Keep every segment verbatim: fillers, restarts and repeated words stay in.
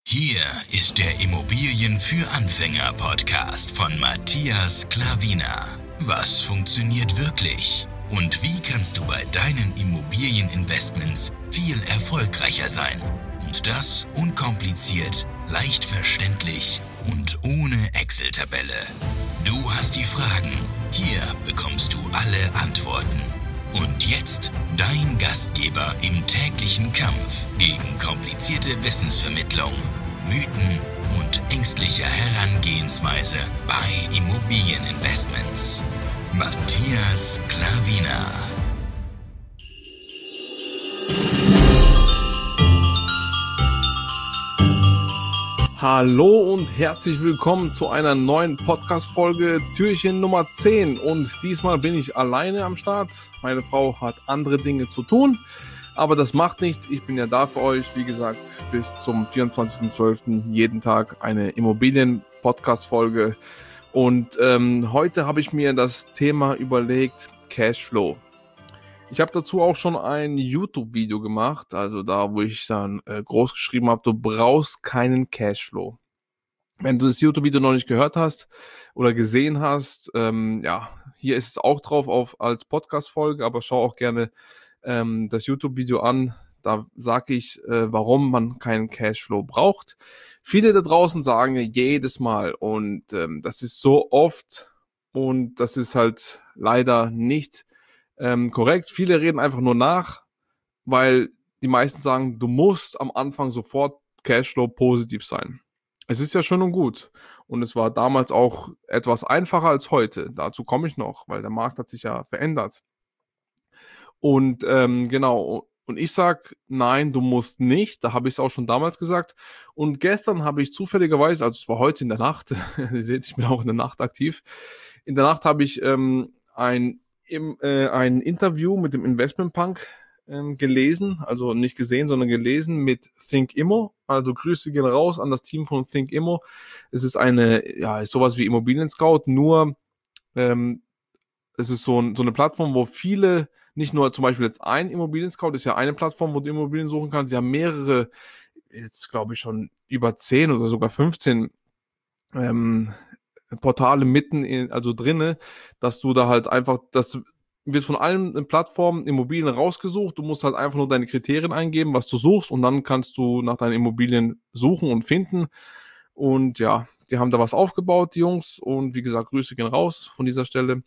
Hier ist der Immobilien für Anfänger Podcast von Matthias Klavina. Was funktioniert wirklich? Und wie kannst du bei deinen Immobilieninvestments viel erfolgreicher sein? Und das unkompliziert, leicht verständlich und ohne Excel-Tabelle. Du hast die Fragen, hier bekommst du alle Antworten. Und jetzt dein Gastgeber im täglichen Kampf gegen komplizierte Wissensvermittlung, Mythen und ängstliche Herangehensweise bei Immobilieninvestments. Matthias Klavina. Hallo und herzlich willkommen zu einer neuen Podcast-Folge, Türchen Nummer zehn. Und diesmal bin ich alleine am Start. Meine Frau hat andere Dinge zu tun, aber das macht nichts. Ich bin ja da für euch, wie gesagt, bis zum vierundzwanzigsten zwölften jeden Tag eine Immobilien-Podcast-Folge. Und ähm, heute habe ich mir das Thema überlegt, Cashflow. Ich habe dazu auch schon ein YouTube-Video gemacht, also da, wo ich dann äh, groß geschrieben habe, du brauchst keinen Cashflow. Wenn du das YouTube-Video noch nicht gehört hast oder gesehen hast, ähm, ja, hier ist es auch drauf auf, als Podcast-Folge, aber schau auch gerne ähm, das YouTube-Video an. Da sage ich, äh, warum man keinen Cashflow braucht. Viele da draußen sagen jedes Mal und ähm, das ist so oft und das ist halt leider nicht Ähm, korrekt, viele reden einfach nur nach, weil die meisten sagen, du musst am Anfang sofort Cashflow positiv sein. Es ist ja schön und gut und es war damals auch etwas einfacher als heute. Dazu komme ich noch, weil der Markt hat sich ja verändert. Und ähm, genau, und ich sage, nein, du musst nicht, da habe ich es auch schon damals gesagt. Und gestern habe ich zufälligerweise, also es war heute in der Nacht, ihr seht, ich bin auch in der Nacht aktiv, in der Nacht habe ich ähm, ein Im, äh, ein Interview mit dem Investmentpunk ähm, gelesen, also nicht gesehen, sondern gelesen mit ThinkImmo. Also Grüße gehen raus an das Team von ThinkImmo. Es ist eine, ja, ist sowas wie Immobilien Scout, nur ähm, es ist so, ein, so eine Plattform, wo viele, nicht nur zum Beispiel jetzt ein Immobilien Scout, ist ja eine Plattform, wo du Immobilien suchen kannst. Sie haben mehrere, jetzt glaube ich schon über zehn oder sogar fünfzehn ähm, Portale mitten in, also drinne, dass du da halt einfach, das wird von allen Plattformen Immobilien rausgesucht, du musst halt einfach nur deine Kriterien eingeben, was du suchst und dann kannst du nach deinen Immobilien suchen und finden und ja, die haben da was aufgebaut, die Jungs, und wie gesagt, Grüße gehen raus von dieser Stelle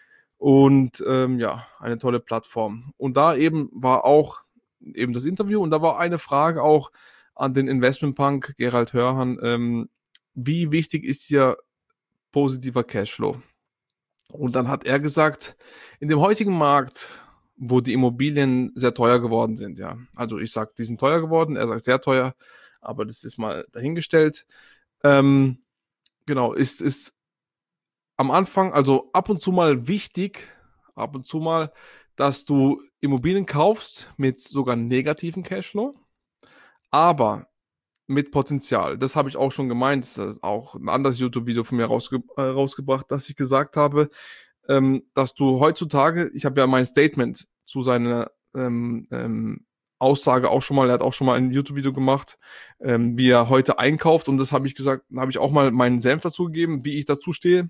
und ähm, ja, eine tolle Plattform. Und da eben war auch eben das Interview und da war eine Frage auch an den Investmentpunk Gerald Hörhan, ähm, wie wichtig ist dir positiver Cashflow? Und dann hat er gesagt, in dem heutigen Markt, wo die Immobilien sehr teuer geworden sind, ja, also ich sage, die sind teuer geworden, er sagt sehr teuer, aber das ist mal dahingestellt, ähm, genau, ist, ist am Anfang, also ab und zu mal wichtig, ab und zu mal, dass du Immobilien kaufst mit sogar negativen Cashflow, aber mit Potenzial. Das habe ich auch schon gemeint. Das ist auch ein anderes YouTube-Video von mir rausge äh, rausgebracht, dass ich gesagt habe, ähm, dass du heutzutage, ich habe ja mein Statement zu seiner ähm, ähm, Aussage auch schon mal, er hat auch schon mal ein YouTube-Video gemacht, ähm, wie er heute einkauft, und das habe ich gesagt, habe ich auch mal meinen Senf dazu gegeben, wie ich dazu stehe.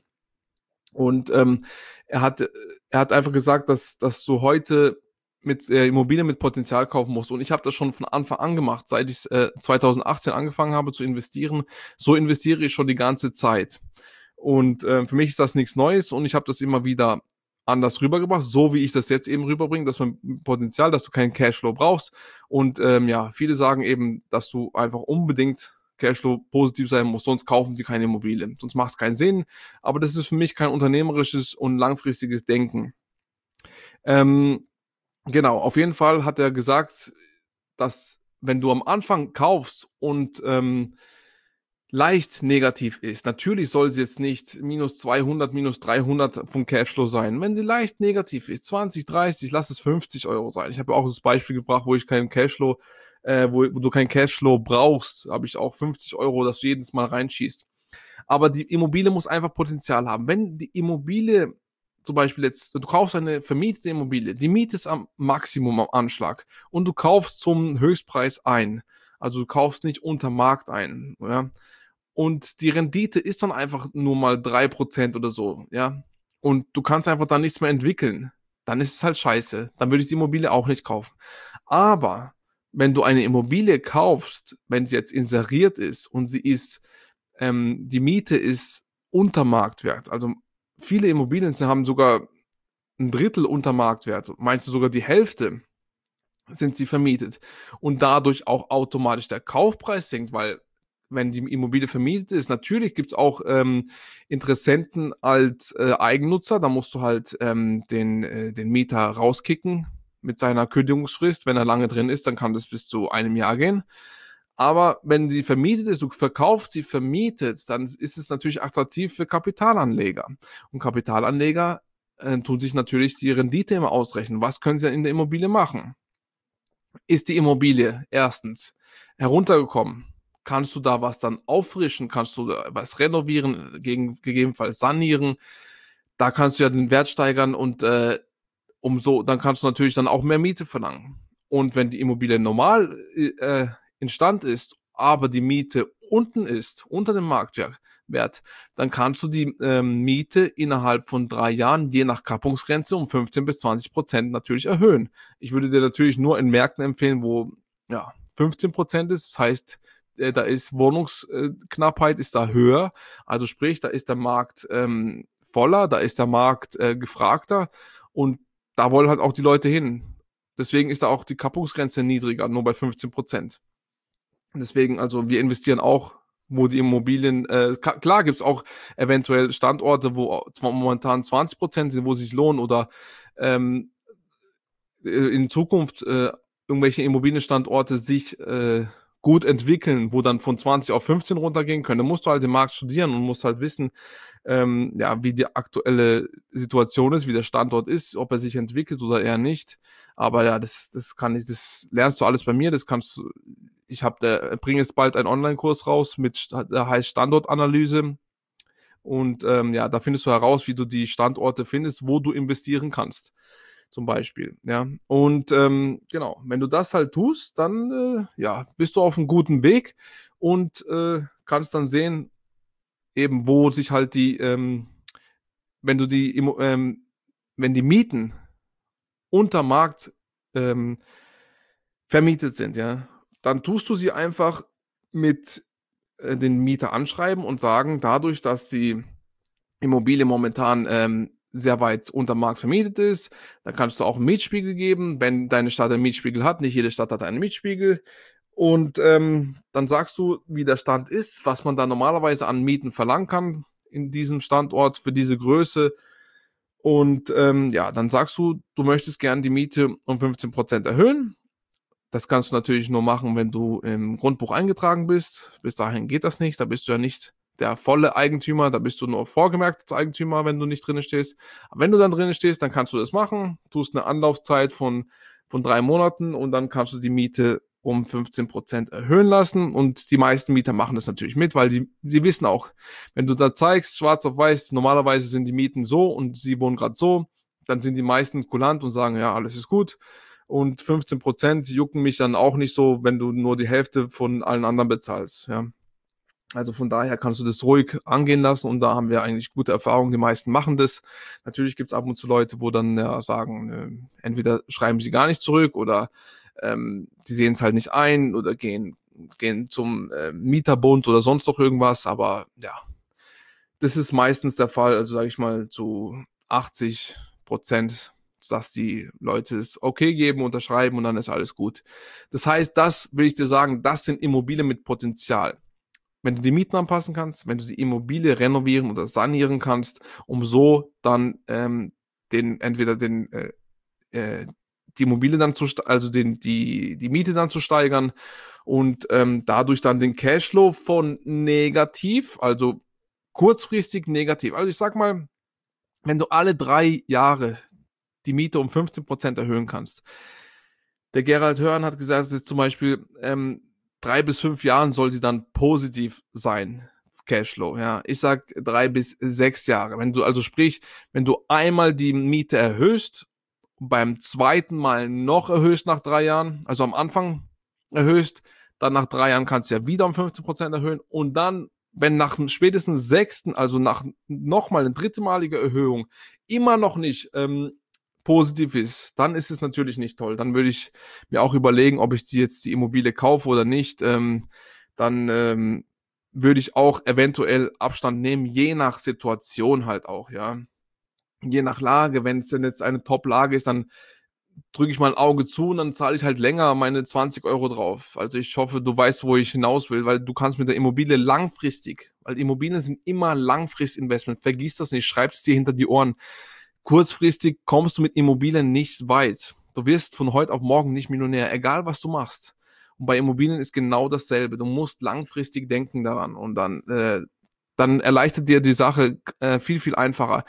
Und ähm, er hat, er hat einfach gesagt, dass, dass du heute mit äh, Immobilien mit Potenzial kaufen musst. Und ich habe das schon von Anfang an gemacht, seit ich äh, zweitausendachtzehn angefangen habe zu investieren. So investiere ich schon die ganze Zeit. Und äh, für mich ist das nichts Neues und ich habe das immer wieder anders rübergebracht, so wie ich das jetzt eben rüberbringe, dass man Potenzial, dass du keinen Cashflow brauchst. Und ähm, ja, viele sagen eben, dass du einfach unbedingt Cashflow positiv sein muss, sonst kaufen sie keine Immobilien. Sonst macht es keinen Sinn. Aber das ist für mich kein unternehmerisches und langfristiges Denken. Ähm, Genau, auf jeden Fall hat er gesagt, dass wenn du am Anfang kaufst und ähm, leicht negativ ist, natürlich soll sie jetzt nicht minus zweihundert, minus dreihundert vom Cashflow sein. Wenn sie leicht negativ ist, zwanzig, dreißig, lass es fünfzig Euro sein. Ich habe ja auch das Beispiel gebracht, wo ich keinen Cashflow, äh, wo, wo du keinen Cashflow brauchst, habe ich auch fünfzig Euro, dass du jedes Mal reinschießt. Aber die Immobilie muss einfach Potenzial haben. Wenn die Immobilie zum Beispiel jetzt, du kaufst eine vermietete Immobilie, die Miete ist am Maximum am Anschlag und du kaufst zum Höchstpreis ein. Also du kaufst nicht unter Markt ein, ja. Und die Rendite ist dann einfach nur mal drei Prozent oder so, ja. Und du kannst einfach dann nichts mehr entwickeln. Dann ist es halt scheiße. Dann würde ich die Immobilie auch nicht kaufen. Aber wenn du eine Immobilie kaufst, wenn sie jetzt inseriert ist und sie ist, ähm, die Miete ist unter Marktwert, also viele Immobilien haben sogar ein Drittel unter Marktwert, meinst du sogar die Hälfte sind sie vermietet und dadurch auch automatisch der Kaufpreis sinkt, weil wenn die Immobilie vermietet ist, natürlich gibt es auch ähm, Interessenten als äh, Eigennutzer, da musst du halt ähm, den, äh, den Mieter rauskicken mit seiner Kündigungsfrist. Wenn er lange drin ist, dann kann das bis zu einem Jahr gehen. Aber wenn sie vermietet ist, du verkaufst sie vermietet, dann ist es natürlich attraktiv für Kapitalanleger. Und Kapitalanleger äh, tun sich natürlich die Rendite immer ausrechnen. Was können sie in der Immobilie machen? Ist die Immobilie erstens heruntergekommen? Kannst du da was dann auffrischen? Kannst du da was renovieren, gegen, gegebenenfalls sanieren? Da kannst du ja den Wert steigern und äh, umso, dann kannst du natürlich dann auch mehr Miete verlangen. Und wenn die Immobilie normal äh, in Stand ist, aber die Miete unten ist, unter dem Marktwert, dann kannst du die ähm, Miete innerhalb von drei Jahren je nach Kappungsgrenze um fünfzehn bis zwanzig Prozent natürlich erhöhen. Ich würde dir natürlich nur in Märkten empfehlen, wo ja, fünfzehn Prozent ist, das heißt, äh, da ist Wohnungsknappheit, ist da höher, also sprich, da ist der Markt ähm, voller, da ist der Markt äh, gefragter und da wollen halt auch die Leute hin. Deswegen ist da auch die Kappungsgrenze niedriger, nur bei fünfzehn Prozent. Deswegen, also wir investieren auch, wo die Immobilien, äh, klar gibt es auch eventuell Standorte, wo zwar momentan zwanzig Prozent sind, wo es sich lohnt oder ähm, in Zukunft äh, irgendwelche Immobilienstandorte sich äh, gut entwickeln, wo dann von zwanzig auf fünfzehn runtergehen können. Da musst du halt den Markt studieren und musst halt wissen, ähm, ja, wie die aktuelle Situation ist, wie der Standort ist, ob er sich entwickelt oder eher nicht. Aber ja, das, das kann ich, das lernst du alles bei mir, das kannst du. Ich habe, bringe jetzt bald einen Online-Kurs raus mit, der heißt Standortanalyse. Und ähm, ja, da findest du heraus, wie du die Standorte findest, wo du investieren kannst. Zum Beispiel. Ja. Und ähm, genau, wenn du das halt tust, dann äh, ja, bist du auf einem guten Weg und äh, kannst dann sehen, eben wo sich halt die, ähm, wenn du die, ähm, wenn die Mieten unter Markt ähm, vermietet sind, ja, dann tust du sie einfach mit äh, den Mieter anschreiben und sagen, dadurch, dass die Immobilie momentan ähm, sehr weit unter Markt vermietet ist, dann kannst du auch einen Mietspiegel geben, wenn deine Stadt einen Mietspiegel hat. Nicht jede Stadt hat einen Mietspiegel. Und ähm, dann sagst du, wie der Stand ist, was man da normalerweise an Mieten verlangen kann in diesem Standort für diese Größe. Und ähm, ja, dann sagst du, du möchtest gerne die Miete um fünfzehn Prozent erhöhen. Das kannst du natürlich nur machen, wenn du im Grundbuch eingetragen bist. Bis dahin geht das nicht. Da bist du ja nicht der volle Eigentümer. Da bist du nur vorgemerkt als Eigentümer, wenn du nicht drin stehst. Aber wenn du dann drin stehst, dann kannst du das machen. Tust eine Anlaufzeit von, von drei Monaten und dann kannst du die Miete um fünfzehn Prozent erhöhen lassen. Und die meisten Mieter machen das natürlich mit, weil die, die wissen auch, wenn du da zeigst, schwarz auf weiß, normalerweise sind die Mieten so und sie wohnen gerade so, dann sind die meisten kulant und sagen, ja, alles ist gut. Und fünfzehn Prozent jucken mich dann auch nicht so, wenn du nur die Hälfte von allen anderen bezahlst. Ja. Also von daher kannst du das ruhig angehen lassen und da haben wir eigentlich gute Erfahrungen. Die meisten machen das. Natürlich gibt es ab und zu Leute, wo dann ja, sagen, äh, entweder schreiben sie gar nicht zurück oder ähm, die sehen es halt nicht ein oder gehen, gehen zum äh, Mieterbund oder sonst noch irgendwas. Aber ja, das ist meistens der Fall. Also sage ich mal zu achtzig Prozent, dass die Leute es okay geben, unterschreiben und dann ist alles gut. Das heißt, das will ich dir sagen, das sind Immobilien mit Potenzial. Wenn du die Mieten anpassen kannst, wenn du die Immobilie renovieren oder sanieren kannst, um so dann ähm, den entweder den äh, äh, die Immobilie dann zu, also den die die Miete dann zu steigern und ähm, dadurch dann den Cashflow von negativ, also kurzfristig negativ. Also ich sag mal, wenn du alle drei Jahre die Miete um fünfzehn Prozent erhöhen kannst. Der Gerald Hörn hat gesagt, dass zum Beispiel ähm, drei bis fünf Jahren soll sie dann positiv sein, Cashflow. Ja, ich sag drei bis sechs Jahre. Wenn du also sprich, wenn du einmal die Miete erhöhst, beim zweiten Mal noch erhöhst nach drei Jahren, also am Anfang erhöhst, dann nach drei Jahren kannst du ja wieder um fünfzehn Prozent erhöhen und dann, wenn nach dem spätestens sechsten, also nach nochmal eine drittemalige Erhöhung, immer noch nicht ähm, positiv ist, dann ist es natürlich nicht toll. Dann würde ich mir auch überlegen, ob ich die jetzt die Immobilie kaufe oder nicht. Ähm, dann ähm, würde ich auch eventuell Abstand nehmen, je nach Situation halt auch, ja. Je nach Lage, wenn es denn jetzt eine Top-Lage ist, dann drücke ich mal ein Auge zu und dann zahle ich halt länger meine zwanzig Euro drauf. Also ich hoffe, du weißt, wo ich hinaus will, weil du kannst mit der Immobilie langfristig, weil Immobilien sind immer Langfristinvestment, vergiss das nicht, schreib es dir hinter die Ohren. Kurzfristig kommst du mit Immobilien nicht weit. Du wirst von heute auf morgen nicht Millionär, egal was du machst. Und bei Immobilien ist genau dasselbe. Du musst langfristig denken daran und dann, äh, dann erleichtert dir die Sache äh, viel, viel einfacher.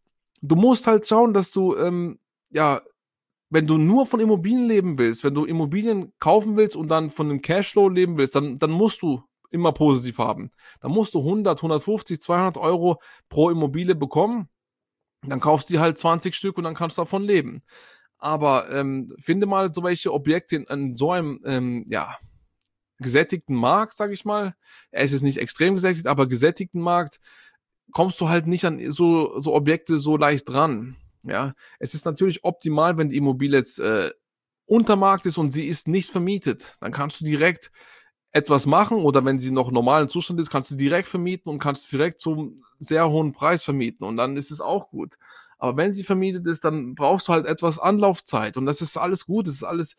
Du musst halt schauen, dass du, ähm, ja, wenn du nur von Immobilien leben willst, wenn du Immobilien kaufen willst und dann von dem Cashflow leben willst, dann, dann musst du immer positiv haben. Dann musst du hundert, hundertfünfzig, zweihundert Euro pro Immobilie bekommen. Dann kaufst du dir halt zwanzig Stück und dann kannst du davon leben. Aber ähm, finde mal so welche Objekte in, in so einem, ähm, ja, gesättigten Markt, sag ich mal. Er ist jetzt nicht extrem gesättigt, aber gesättigten Markt kommst du halt nicht an so, so Objekte so leicht dran. Ja, es ist natürlich optimal, wenn die Immobilie jetzt äh, unter Markt ist und sie ist nicht vermietet. Dann kannst du direkt etwas machen oder wenn sie noch im normalen Zustand ist, kannst du direkt vermieten und kannst direkt zum sehr hohen Preis vermieten und dann ist es auch gut. Aber wenn sie vermietet ist, dann brauchst du halt etwas Anlaufzeit und das ist alles gut. Das ist alles,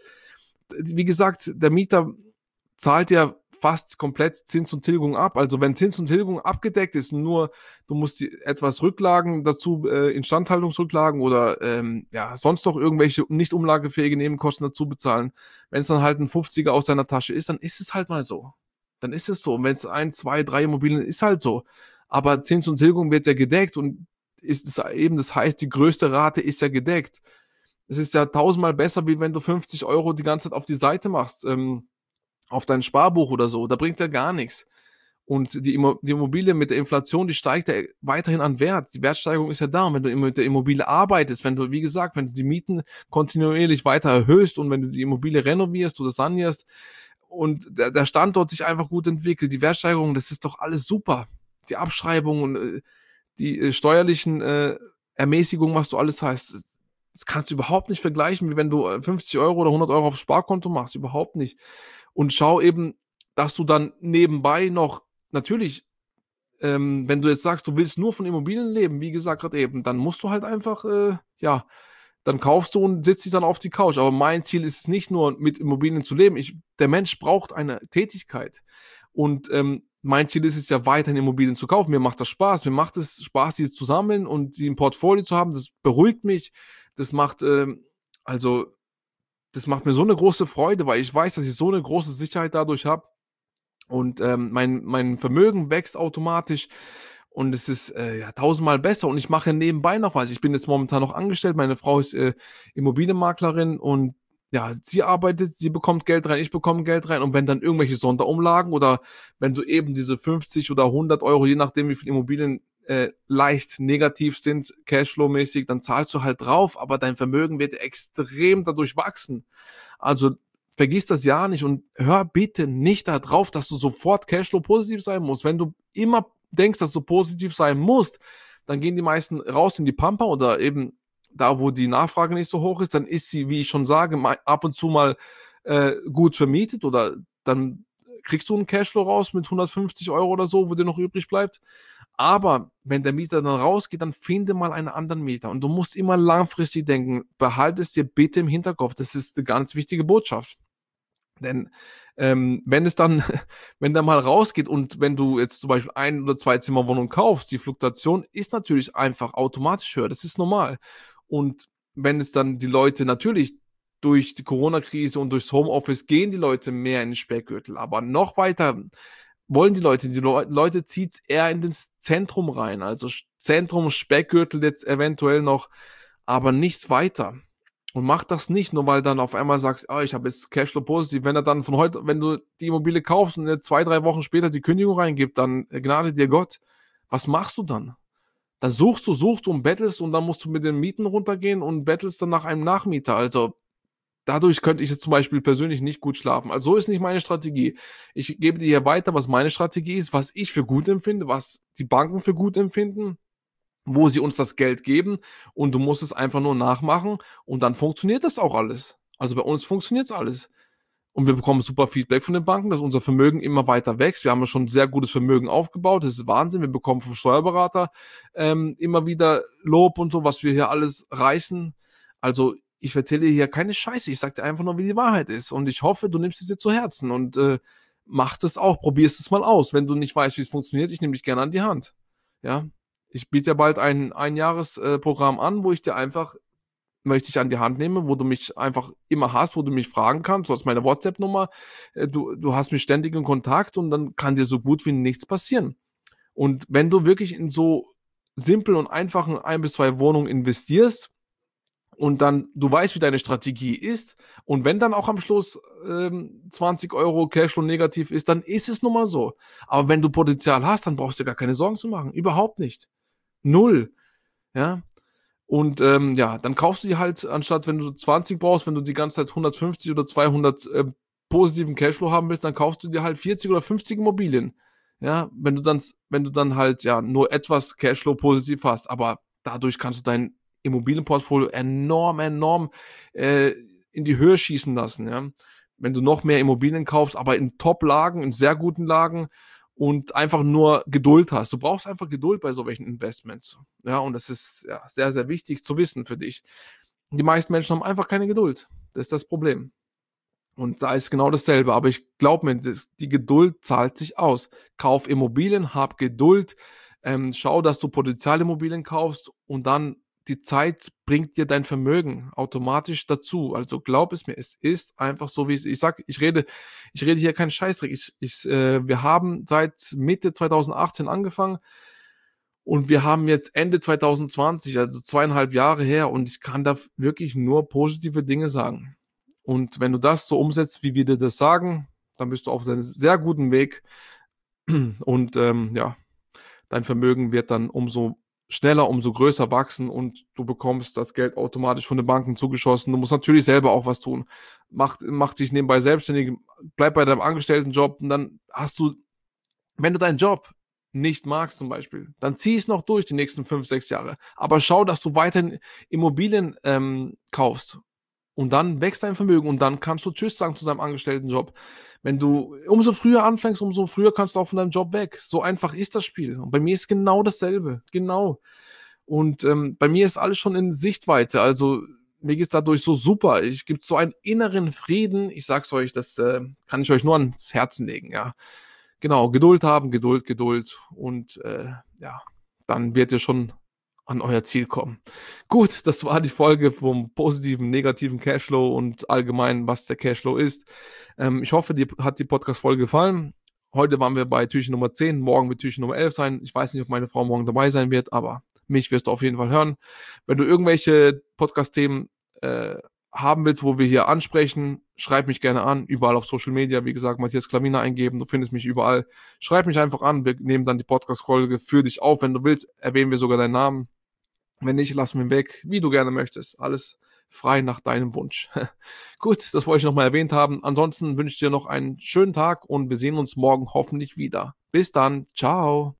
wie gesagt, der Mieter zahlt ja fast komplett Zins und Tilgung ab. Also wenn Zins und Tilgung abgedeckt ist, nur du musst die, etwas Rücklagen dazu, äh, Instandhaltungsrücklagen oder ähm, ja, sonst noch irgendwelche nicht umlagefähige Nebenkosten dazu bezahlen. Wenn es dann halt ein fünfziger aus deiner Tasche ist, dann ist es halt mal so. Dann ist es so. Und wenn es ein, zwei, drei Immobilien ist halt so. Aber Zins und Tilgung wird ja gedeckt und ist es eben, das heißt, die größte Rate ist ja gedeckt. Es ist ja tausendmal besser, wie wenn du fünfzig Euro die ganze Zeit auf die Seite machst. Ähm, auf dein Sparbuch oder so, da bringt er gar nichts. Und die, Immo- die Immobilie mit der Inflation, die steigt ja weiterhin an Wert. Die Wertsteigerung ist ja da. Und wenn du mit der Immobilie arbeitest, wenn du, wie gesagt, wenn du die Mieten kontinuierlich weiter erhöhst und wenn du die Immobilie renovierst oder sanierst und der, der Standort sich einfach gut entwickelt, die Wertsteigerung, das ist doch alles super. Die Abschreibungen, äh, die äh, steuerlichen äh, Ermäßigungen, was du alles hast, das kannst du überhaupt nicht vergleichen, wie wenn du äh, fünfzig Euro oder hundert Euro aufs Sparkonto machst. Überhaupt nicht. Und schau eben, dass du dann nebenbei noch, natürlich, ähm, wenn du jetzt sagst, du willst nur von Immobilien leben, wie gesagt gerade eben, dann musst du halt einfach, äh, ja, dann kaufst du und sitzt dich dann auf die Couch. Aber mein Ziel ist es nicht nur, mit Immobilien zu leben. Ich, der Mensch braucht eine Tätigkeit. Und ähm, mein Ziel ist es ja, weiterhin Immobilien zu kaufen. Mir macht das Spaß. Mir macht es Spaß, sie zu sammeln und sie im Portfolio zu haben. Das beruhigt mich. Das macht, ähm, also, das macht mir so eine große Freude, weil ich weiß, dass ich so eine große Sicherheit dadurch habe und ähm, mein, mein Vermögen wächst automatisch und es ist äh, ja tausendmal besser und ich mache nebenbei noch was. Ich bin jetzt momentan noch angestellt, meine Frau ist äh, Immobilienmaklerin und ja, sie arbeitet, sie bekommt Geld rein, ich bekomme Geld rein und wenn dann irgendwelche Sonderumlagen oder wenn du eben diese fünfzig oder hundert Euro, je nachdem wie viel Immobilien äh, leicht negativ sind, Cashflow-mäßig, dann zahlst du halt drauf, aber dein Vermögen wird extrem dadurch wachsen. Also vergiss das ja nicht und hör bitte nicht darauf, dass du sofort Cashflow positiv sein musst. Wenn du immer denkst, dass du positiv sein musst, dann gehen die meisten raus in die Pampa oder eben da, wo die Nachfrage nicht so hoch ist, dann ist sie, wie ich schon sage, ab und zu mal äh, gut vermietet oder dann kriegst du einen Cashflow raus mit hundertfünfzig Euro oder so, wo dir noch übrig bleibt. Aber wenn der Mieter dann rausgeht, dann finde mal einen anderen Mieter. Und du musst immer langfristig denken. Behalte es dir bitte im Hinterkopf. Das ist eine ganz wichtige Botschaft. Denn ähm, wenn es dann, wenn der mal rausgeht und wenn du jetzt zum Beispiel ein oder zwei Zimmerwohnungen kaufst, die Fluktuation ist natürlich einfach automatisch höher. Das ist normal. Und wenn es dann die Leute natürlich durch die Corona-Krise und durchs Homeoffice gehen die Leute mehr in den Speckgürtel. Aber noch weiter wollen die Leute, die Le- Leute zieht es eher in das Zentrum rein. Also Zentrum, Speckgürtel jetzt eventuell noch, aber nicht weiter. Und mach das nicht, nur weil dann auf einmal sagst, oh, ich habe jetzt Cashflow positiv. Wenn er dann von heute, wenn du die Immobilie kaufst und zwei, drei Wochen später die Kündigung reingibt, dann gnade dir Gott. Was machst du dann? Dann suchst du, suchst du und bettelst und dann musst du mit den Mieten runtergehen und bettelst dann nach einem Nachmieter. Also dadurch könnte ich jetzt zum Beispiel persönlich nicht gut schlafen. Also so ist nicht meine Strategie. Ich gebe dir hier weiter, was meine Strategie ist, was ich für gut empfinde, was die Banken für gut empfinden, wo sie uns das Geld geben, und du musst es einfach nur nachmachen und dann funktioniert das auch alles. Also bei uns funktioniert's alles. Und wir bekommen super Feedback von den Banken, dass unser Vermögen immer weiter wächst. Wir haben ja schon 'n sehr gutes Vermögen aufgebaut. Das ist Wahnsinn. Wir bekommen vom Steuerberater, ähm, immer wieder Lob und so, was wir hier alles reißen. Also, ich erzähle dir hier keine Scheiße. Ich sage dir einfach nur, wie die Wahrheit ist. Und ich hoffe, du nimmst es dir zu Herzen und, äh, machst es auch. Probierst es mal aus. Wenn du nicht weißt, wie es funktioniert, ich nehme dich gerne an die Hand. Ja? Ich biete dir bald ein Einjahres äh, Programm an, wo ich dir einfach möchte ich an die Hand nehme, wo du mich einfach immer hast, wo du mich fragen kannst. Du hast meine WhatsApp-Nummer, äh, du du hast mich ständig in Kontakt und dann kann dir so gut wie nichts passieren. Und wenn du wirklich in so simpel und einfachen ein bis zwei Wohnungen investierst und dann du weißt, wie deine Strategie ist, und wenn dann auch am Schluss, ähm, zwanzig Euro Cashflow negativ ist, dann ist es nun mal so. Aber wenn du Potenzial hast, dann brauchst du dir gar keine Sorgen zu machen. Überhaupt nicht. Null. Ja? Und, ähm, ja, dann kaufst du dir halt, anstatt wenn du zwanzig brauchst, wenn du die ganze Zeit hundertfünfzig oder zweihundert, ähm, positiven Cashflow haben willst, dann kaufst du dir halt vierzig oder fünfzig Immobilien. Ja, wenn du dann wenn du dann halt, ja, nur etwas Cashflow positiv hast, aber dadurch kannst du dein Immobilienportfolio enorm, enorm, äh, in die Höhe schießen lassen, ja. Wenn du noch mehr Immobilien kaufst, aber in Top-Lagen, in sehr guten Lagen und einfach nur Geduld hast. Du brauchst einfach Geduld bei so welchen Investments. Ja, und das ist, ja, sehr, sehr wichtig zu wissen für dich. Die meisten Menschen haben einfach keine Geduld. Das ist das Problem. Und da ist genau dasselbe. Aber ich glaube mir, das, die Geduld zahlt sich aus. Kauf Immobilien, hab Geduld, ähm, schau, dass du Potenzialimmobilien kaufst, und dann die Zeit bringt dir dein Vermögen automatisch dazu. Also glaub es mir, es ist einfach so, wie es ist. Ich sag, ich rede, ich rede hier keinen Scheißdreck. Ich, ich, äh, wir haben seit Mitte zwanzig achtzehn angefangen und wir haben jetzt Ende zwanzig zwanzig, also zweieinhalb Jahre her, und ich kann da wirklich nur positive Dinge sagen. Und wenn du das so umsetzt, wie wir dir das sagen, dann bist du auf einem sehr guten Weg, und ähm, ja, dein Vermögen wird dann umso schneller, umso größer wachsen, und du bekommst das Geld automatisch von den Banken zugeschossen. Du musst natürlich selber auch was tun. Mach, mach dich nebenbei selbstständig, bleib bei deinem Angestelltenjob, und dann hast du, wenn du deinen Job nicht magst zum Beispiel, dann zieh es noch durch die nächsten fünf, sechs Jahre. Aber schau, dass du weiterhin Immobilien ähm, kaufst. Und dann wächst dein Vermögen, und dann kannst du Tschüss sagen zu deinem Angestelltenjob. Wenn du umso früher anfängst, umso früher kannst du auch von deinem Job weg. So einfach ist das Spiel. Und bei mir ist genau dasselbe. Genau. Und ähm, bei mir ist alles schon in Sichtweite. Also mir geht's dadurch so super. Ich gibt so einen inneren Frieden. Ich sag's euch, das äh, kann ich euch nur ans Herzen legen. Ja, genau. Geduld haben, Geduld, Geduld. Und äh, ja, dann wird ihr schon an euer Ziel kommen. Gut, das war die Folge vom positiven, negativen Cashflow und allgemein, was der Cashflow ist. Ähm, ich hoffe, dir hat die Podcast-Folge gefallen. Heute waren wir bei Türchen Nummer zehn, morgen wird Türchen Nummer elf sein. Ich weiß nicht, ob meine Frau morgen dabei sein wird, aber mich wirst du auf jeden Fall hören. Wenn du irgendwelche Podcast-Themen äh, haben willst, wo wir hier ansprechen, schreib mich gerne an, überall auf Social Media, wie gesagt, Matthias Klavina eingeben, du findest mich überall. Schreib mich einfach an, wir nehmen dann die Podcast-Folge für dich auf. Wenn du willst, erwähnen wir sogar deinen Namen. Wenn nicht, lass mich weg, wie du gerne möchtest. Alles frei nach deinem Wunsch. Gut, das wollte ich nochmal erwähnt haben. Ansonsten wünsche ich dir noch einen schönen Tag, und wir sehen uns morgen hoffentlich wieder. Bis dann, ciao.